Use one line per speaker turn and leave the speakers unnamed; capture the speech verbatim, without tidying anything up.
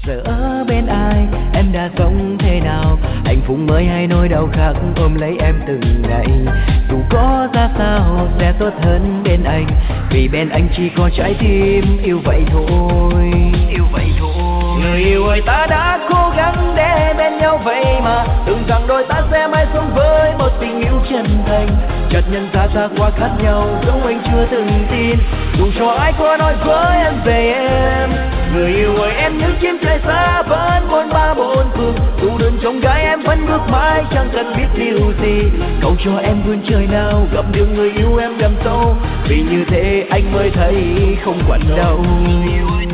giờ ở bên ai, em đã sống thế nào, hạnh phúc mới hay nỗi đau khác ôm lấy em từng ngày. Dù có ra sao sẽ tốt hơn bên anh, vì bên anh chỉ có trái tim yêu vậy thôi. Yêu vậy thôi. Người yêu ơi, ta đã cố gắng để bên nhau vậy mà, tưởng rằng đôi ta sẽ mãi sống với một tình yêu chân thành. Chợt nhận ra ta quá khác nhau, dẫu anh chưa từng tin, dù cho ai có nói với em về em. Người yêu ơi, em như chim trời xa vẫn bốn ba bốn phương, dù đường trong gai em vẫn bước mãi chẳng cần biết điều gì. Cầu cho em vươn trời nào gặp được người yêu em đậm sâu, vì như thế anh mới thấy không quản đâu.